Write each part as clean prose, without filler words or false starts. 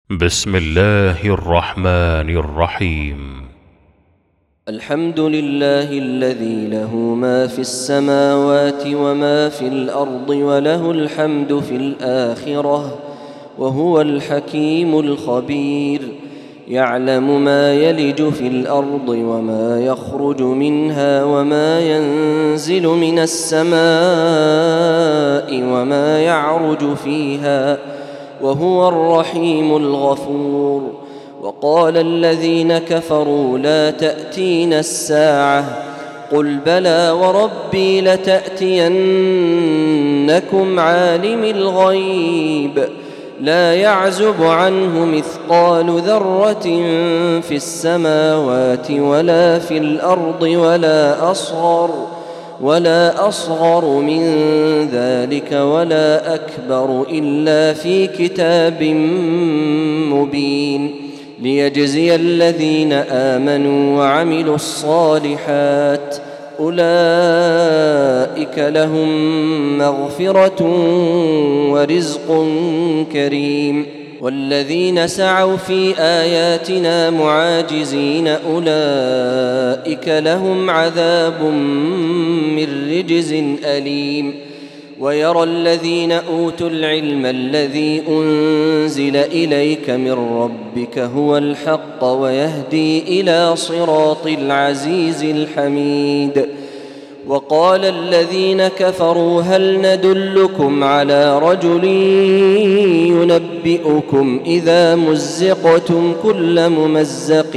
بسم الله الرحمن الرحيم. الحمد لله الذي له ما في السماوات وما في الأرض وله الحمد في الآخرة وهو الحكيم الخبير. يعلم ما يلج في الأرض وما يخرج منها وما ينزل من السماء وما يعرج فيها وهو الرحيم الغفور. وقال الذين كفروا لا تأتينا الساعة قل بلى وربي لتأتينكم عالم الغيب لا يعزب عنه مثقال ذرة في السماوات ولا في الأرض ولا أصغر من ذلك ولا أكبر إلا في كتاب مبين ليجزي الذين آمنوا وعملوا الصالحات أولئك لهم مغفرة ورزق كريم. والذين سعوا في آياتنا معاجزين أولئك لهم عذاب من رجز أليم. ويرى الذين أوتوا العلم الذي أنزل إليك من ربك هو الحق ويهدي إلى صراط العزيز الحميد. وقال الذين كفروا هل ندلكم على رجل ينبئكم إذا مزقتم كل ممزق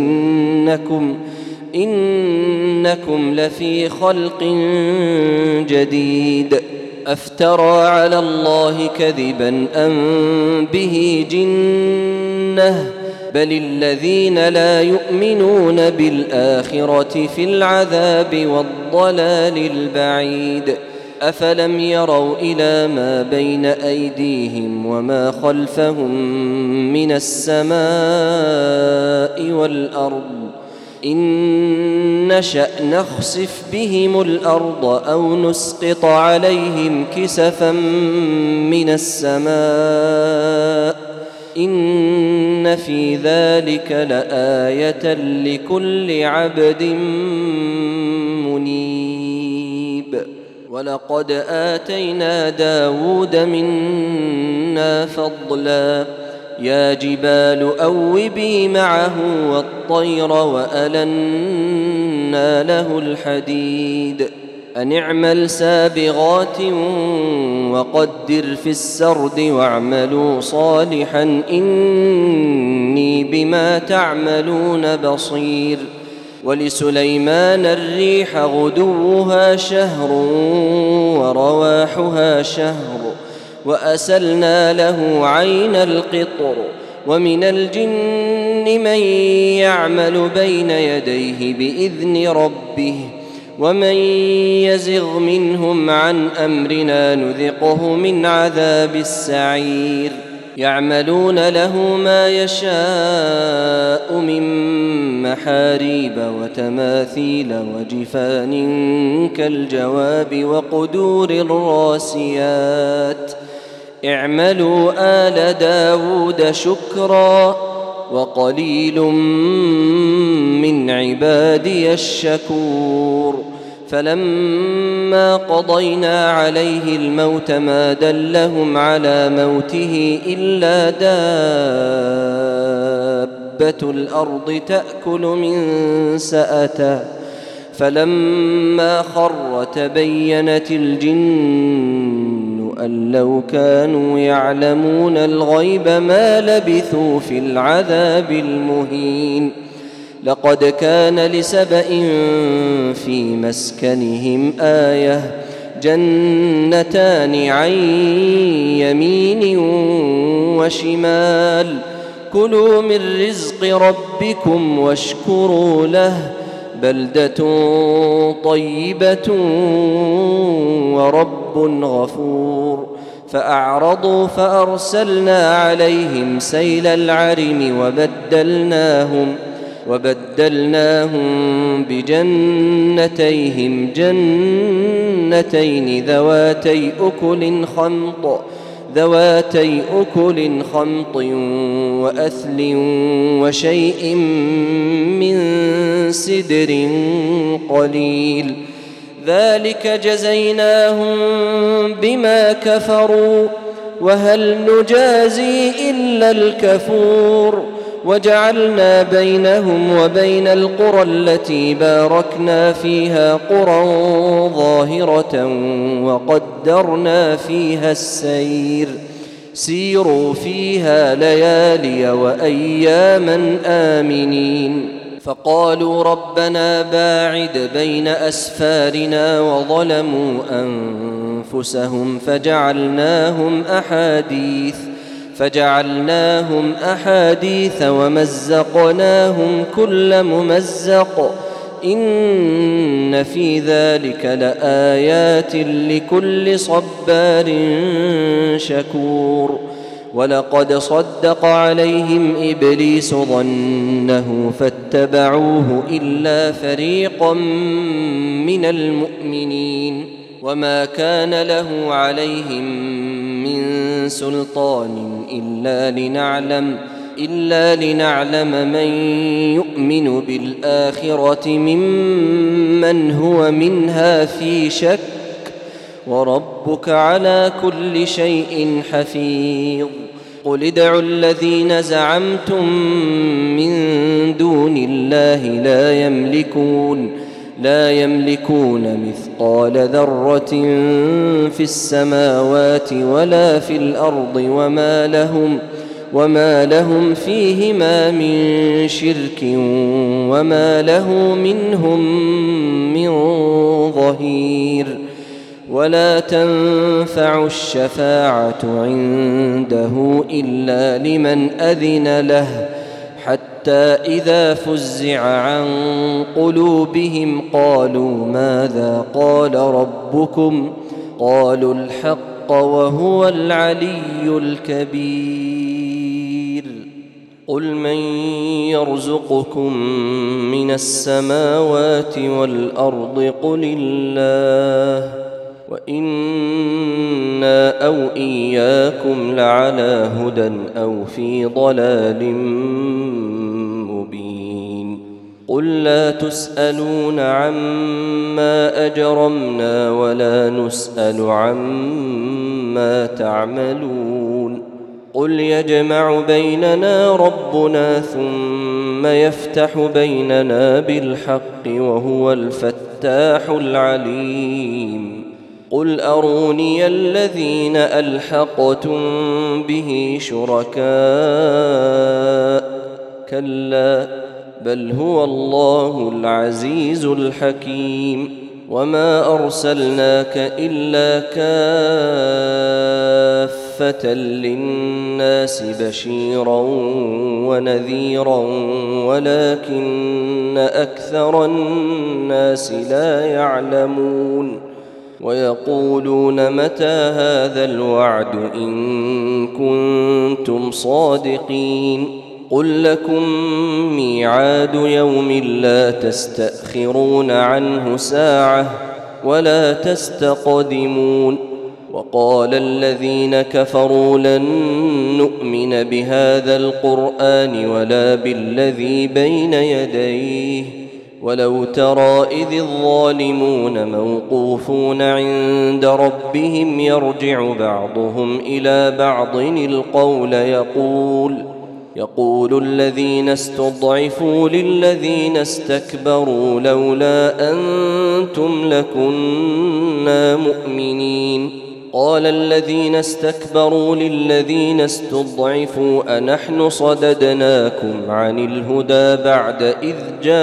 إنكم لفي خلق جديد. أفترى على الله كذبا أم به جنة بل الذين لا يؤمنون بالآخرة في العذاب والضلال البعيد. أفلم يروا إلى ما بين أيديهم وما خلفهم من السماء والأرض إن نشأ نخسف بهم الأرض أو نسقط عليهم كسفا من السماء إن في ذلك لآية لكل عبد منيب. ولقد آتينا داود منا فضلا يا جبال أوبي معه والطير وألنا له الحديد أن اعمل سابغات وقدر في السرد واعملوا صالحا إني بما تعملون بصير. ولسليمان الريح غدوها شهر ورواحها شهر وأسلنا له عين القطر. ومن الجن من يعمل بين يديه بإذن ربه ومن يزغ منهم عن أمرنا نذقه من عذاب السعير. يعملون له ما يشاء من محاريب وتماثيل وجفان كالجواب وقدور الراسيات اعملوا آل داود شكرا وقليل من عبادي الشكور. فلما قضينا عليه الموت ما دلهم على موته إلا دابة الأرض تأكل من سأته فلما خر تبينت الجن أن لو كانوا يعلمون الغيب ما لبثوا في العذاب المهين. لقد كان لسبإ في مسكنهم آية جنتان عن يمين وشمال كلوا من رزق ربكم واشكروا له بلدة طيبة ورب غفور. فأعرضوا فأرسلنا عليهم سيل العرم وبدلناهم بجنتين ذواتي أكل خمط ذواتي أكل خمط وأثل وشيء من سدر قليل ذلك جزيناهم بما كفروا وهل نجازي إلا الكفور وجعلنا بينهم وبين القرى التي باركنا فيها قرى ظاهرة وقدرنا فيها السير سيروا فيها ليالي وأياما آمنين فقالوا ربنا باعد بين أسفارنا وظلموا أنفسهم فجعلناهم أحاديث ومزقناهم كل ممزق إن في ذلك لآيات لكل صبار شكور ولقد صدق عليهم إبليس ظنه فاتبعوه إلا فريقا من المؤمنين وما كان له عليهم من سلطان إلا لنعلم من يؤمن بالآخرة ممن هو منها في شك وربك على كل شيء حفيظ قل ادعوا الذين زعمتم من دون الله لا يملكون مثقال ذرة في السماوات ولا في الأرض وما لهم فيهما من شرك وما له منهم من ظهير ولا تنفع الشفاعة عنده إلا لمن أذن له حتى إذا فزع عن قلوبهم قالوا ماذا قال ربكم قالوا الحق وهو العلي الكبير قل من يرزقكم من السماوات والأرض قل الله وإنا أو إياكم لعلى هدى أو في ضلال مبين قل لا تسألون عما أجرمنا ولا نسأل عما تعملون قل يجمع بيننا ربنا ثم يفتح بيننا بالحق وهو الفتاح العليم قل أروني الذين ألحقتم به شركاء كلا بل هو الله العزيز الحكيم وما أرسلناك إلا كافة للناس بشيرا ونذيرا ولكن أكثر الناس لا يعلمون ويقولون متى هذا الوعد إن كنتم صادقين قل لكم ميعاد يوم لا تستأخرون عنه ساعة ولا تستقدمون وقال الذين كفروا لن نؤمن بهذا القرآن ولا بالذي بين يديه ولو ترى إذ الظالمون موقوفون عند ربهم يرجع بعضهم إلى بعض القول يقول الذين استضعفوا للذين استكبروا لولا أنتم لكنا مؤمنين قال الذين استكبروا للذين استضعفوا أنحن صددناكم عن الهدى بعد إذ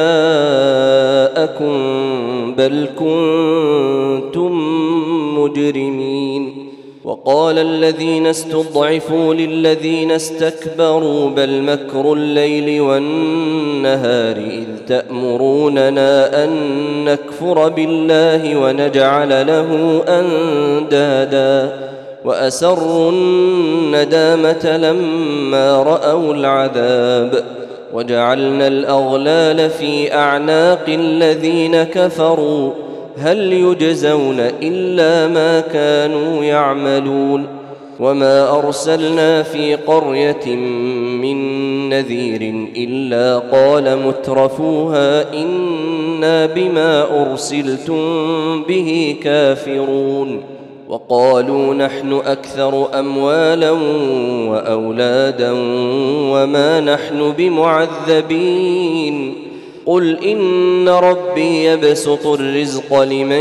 جاءكم بل كنتم مجرمين وقال الذين استضعفوا للذين استكبروا بل مكر الليل والنهار إذ تأمروننا أن نكفر بالله ونجعل له أندادا وأسروا الندامة لما رأوا العذاب وجعلنا الأغلال في أعناق الذين كفروا هل يجزون إلا ما كانوا يعملون وما أرسلنا في قرية من نذير إلا قال مترفوها إنا بما أرسلتم به كافرون وقالوا نحن أكثر أموالا وأولادا وما نحن بمعذبين قل إن ربي يبسط الرزق لمن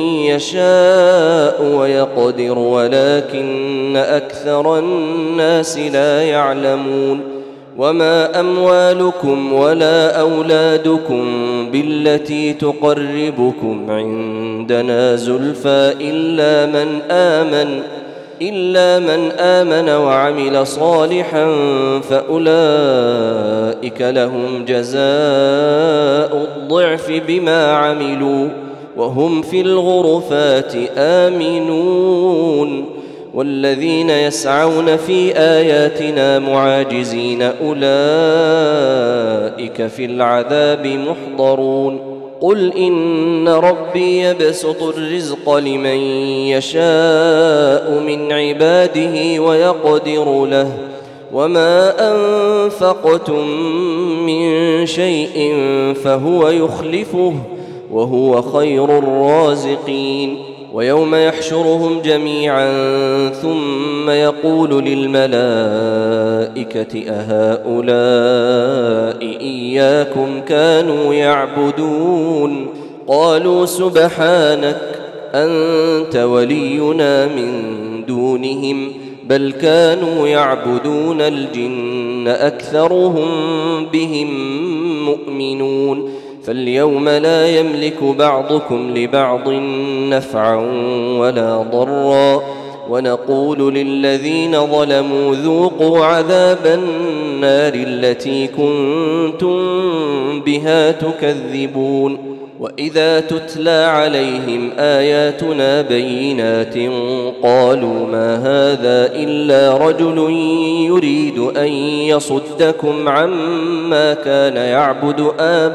يشاء ويقدر ولكن أكثر الناس لا يعلمون وما أموالكم ولا أولادكم بالتي تقربكم عندنا زلفى إلا من آمن وعمل صالحا فأولئك لهم جزاء الضعف بما عملوا وهم في الغرفات آمنون والذين يسعون في آياتنا معاجزين أولئك في العذاب محضرون قل إن ربي يبسط الرزق لمن يشاء من عباده ويقدر له وما أنفقتم من شيء فهو يخلفه وهو خير الرازقين ويوم يحشرهم جميعا ثم يقول للملائكة أهؤلاء إياكم كانوا يعبدون قالوا سبحانك أنت ولينا من دونهم بل كانوا يعبدون الجن أكثرهم بهم مؤمنون فاليوم لا يملك بعضكم لبعض نفعا ولا ضرا ونقول للذين ظلموا ذوقوا عذاب النار التي كنتم بها تكذبون وإذا تتلى عليهم آياتنا بينات قالوا ما هذا إلا رجل يريد أن يصدكم عما كان يعبد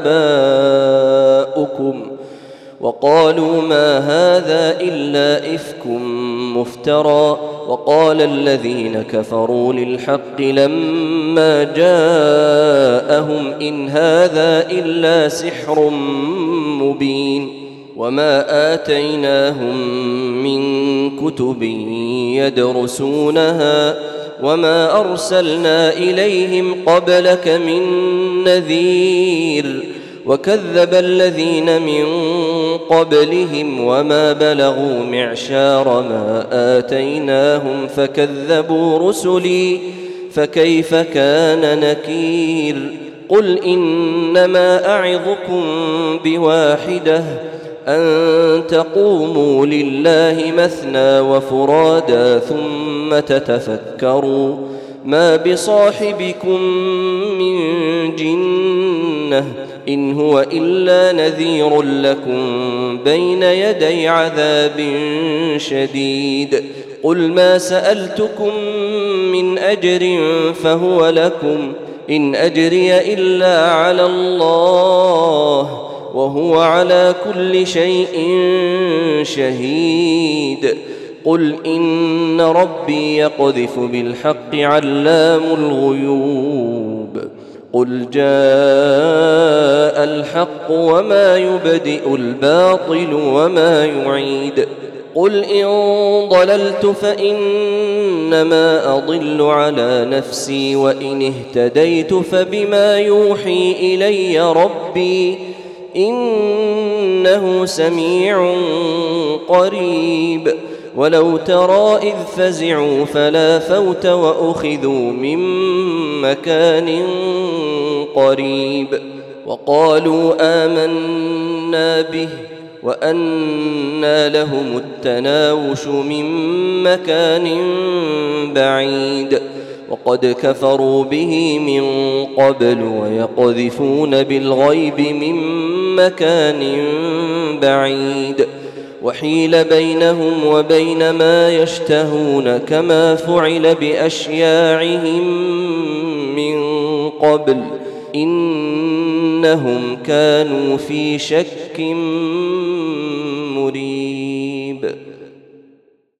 آباؤكم وقالوا ما هذا إلا إفك مفترى وقال الذين كفروا للحق لما جاءهم إن هذا إلا سحر مبين وما آتيناهم من كتب يدرسونها وما أرسلنا إليهم قبلك من نذير وكذب الذين من قبلهم وما بلغوا معشار ما آتيناهم فكذبوا رسلي فكيف كان نكير قل إنما أعظكم بواحدة أن تقوموا لله مثنى وفرادا ثم تتفكروا ما بصاحبكم من جنة إن هو إلا نذير لكم بين يدي عذاب شديد قل ما سألتكم من أجر فهو لكم إن أجري إلا على الله وهو على كل شيء شهيد قل إن ربي يقذف بالحق علام الغيوب قل جاء الحق وما يبدئ الباطل وما يعيد قل إن ضللت فإنما أضل على نفسي وإن اهتديت فبما يوحي إلي ربي إنه سميع قريب ولو ترى إذ فزعوا فلا فوت وأخذوا من مكان قريب وقالوا آمنا به وأنى لهم التناوش من مكان بعيد وقد كفروا به من قبل ويقذفون بالغيب من مكان بعيد وحيل بينهم وبين ما يشتهون كما فعل بأشياعهم من قبل إنهم كانوا في شك مريب.